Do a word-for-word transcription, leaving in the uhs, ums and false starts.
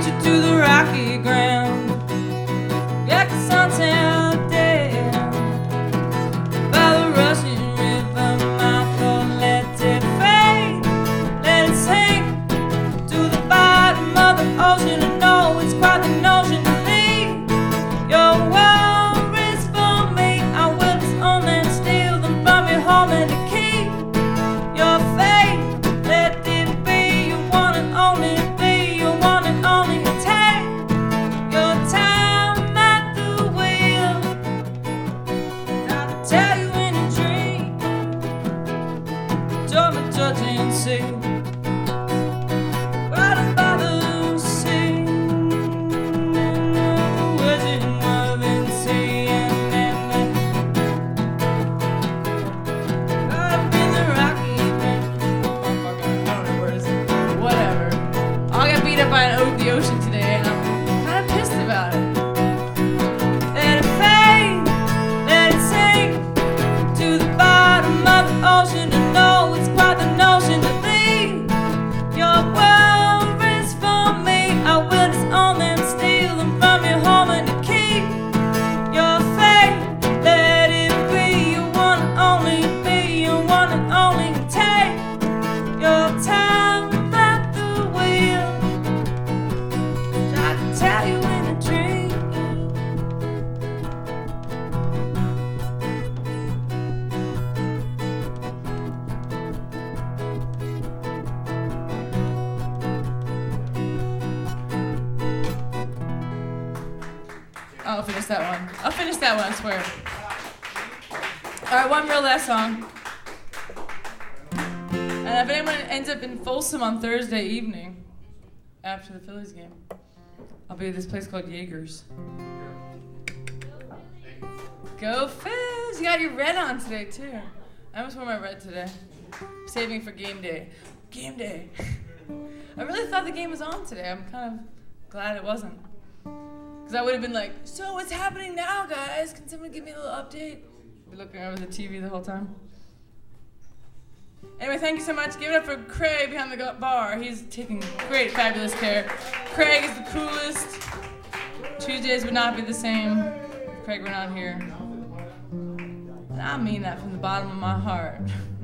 beat you to the rocky ground. Like a sunset dead by the rushing river, my thought let it fade, let it sink to the bottom of the ocean. I know it's quite the notion to leave your worries for me. I will disown them, steal them from your home, and to keep your faith. Let it be your one and only, be your one and only. Take your time at the wheel. I'll tell you in a dream, told me touch and see. What about the sea? Was it more than seeing? Up in the rocky Motherfucker, I don't know where it is. Whatever. I got beat up by an o- the ocean today, and I'm kind of pissed about it. Let it fade, let it sink to the bottom of the ocean. I know it's quite the notion to leave your worries for me. I will disown them, steal them from your home, and to keep your faith. Let it be your one and only, be your one and only. Take your time at the wheel. Try to tell you in a dream. I'll finish that one. I'll finish that one, I swear. Alright, one real last song. And if anyone ends up in Folsom on Thursday evening, after the Phillies game, I'll be at this place called Jaeger's. Go Fizz! You got your red on today, too. I almost wore my red today. Saving for game day. Game day. I really thought the game was on today. I'm kind of glad it wasn't. Because I would have been like, so what's happening now, guys? Can someone give me a little update? Be looking over the T V the whole time. Anyway, thank you so much. Give it up for Craig behind the go- bar. He's taking great, fabulous care. Craig is the coolest. Tuesdays would not be the same if Craig were not here. And I mean that from the bottom of my heart.